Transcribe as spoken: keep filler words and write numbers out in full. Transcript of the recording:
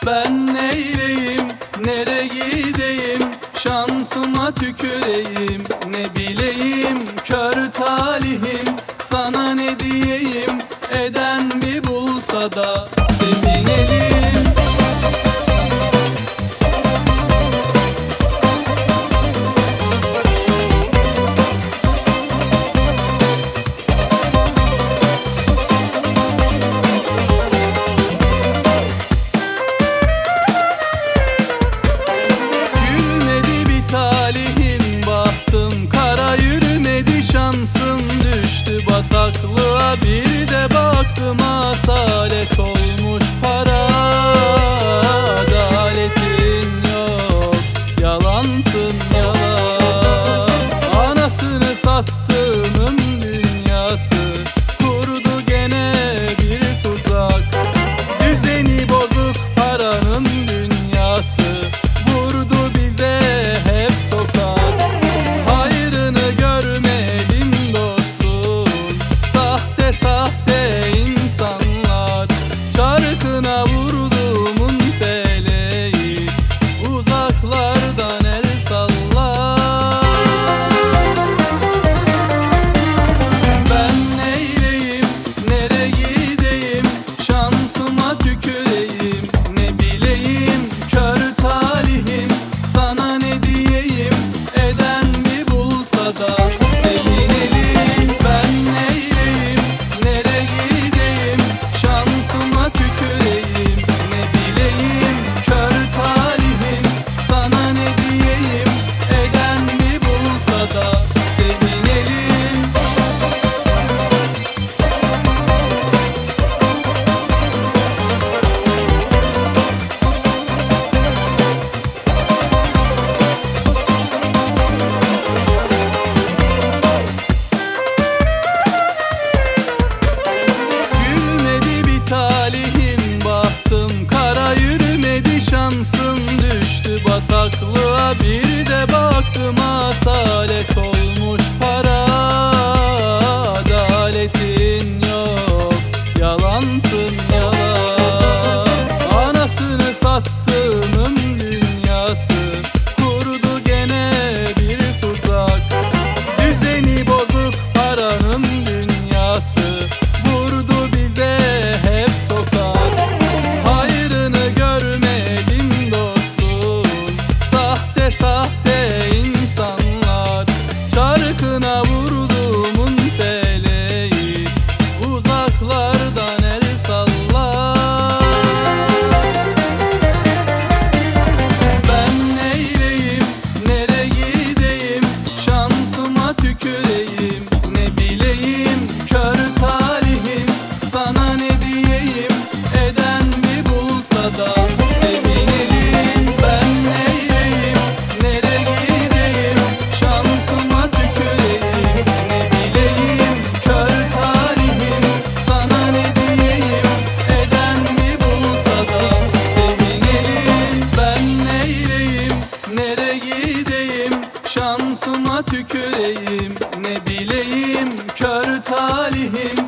Ben neyleyim, nereye gideyim, şansıma tüküreyim. Ne bileyim kör talihim, sana ne diyeyim, eden bir bulsa da sevinelim. Bataklığa bir de baktım, asalet olmuş para. Adaletin yok, yalansın yalan. Anasını sattığımın dünyası kurdu gene bir tuzak. Düzeni bozuk paranın dünyası vurdu bize hep tokat. Hayrını görmedim sahte insanlar, çarkına vurduğumun feleği uzaklardan el sallar. Ben neyleyim, nereye gideyim, şansıma tüküreyim. Ne bileyim kör talihim, sana ne diyeyim, eden bir bulsa da sevinelim. Ben neyleyim, nereye gideyim, şansıma tüküreyim. Ne bileyim kör talihim, sana ne diyeyim, eden bir bulsa da sevinelim. Talihim bahtım kara, yürümedi şansım, düştü bataklığa bir de baktım, asalet olmuş para. Adaletin yok, yalansın yalan. Anasını sattığımın dünyası kurdu gene bir tuzak. Düzeni bozuk paranın dünyası vurdu bize hep tokat. Hayrını görmedim dostum, sahte sahte insanlar, çarkına vurduğumun feleği uzaklardan el sallar. Ben neyleyim, nereye gideyim, şansıma tüküreyim. Ne bileyim kör talihim, sana ne diyeyim, eden bir bulsa da sevinelim. Ben neyleyim, nereye gideyim, şansıma tüküreyim. Ne bileyim kör talihim, sana ne diyeyim, eden bir bulsa da sevinelim. Ben neyleyim, nereye gideyim, şansıma tüküreyim. Ne bileyim kör talihim,